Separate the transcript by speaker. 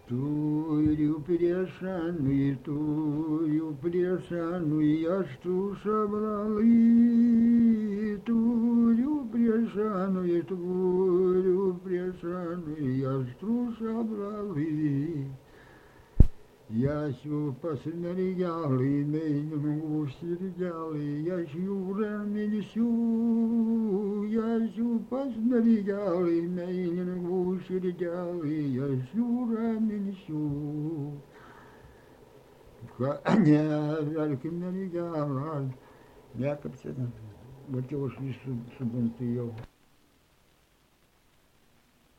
Speaker 1: Тую пришану, я что собрал, и тую пришану, я что собрал, я сю посмерял, и меню усердял, я сю раменсю, я сю посмерял, и меню усердял, я сю раменсю. Не, великим не регал, якобы, вот его шли субботы.